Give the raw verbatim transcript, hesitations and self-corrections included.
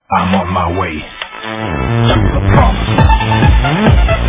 I'm on my way to the promised land.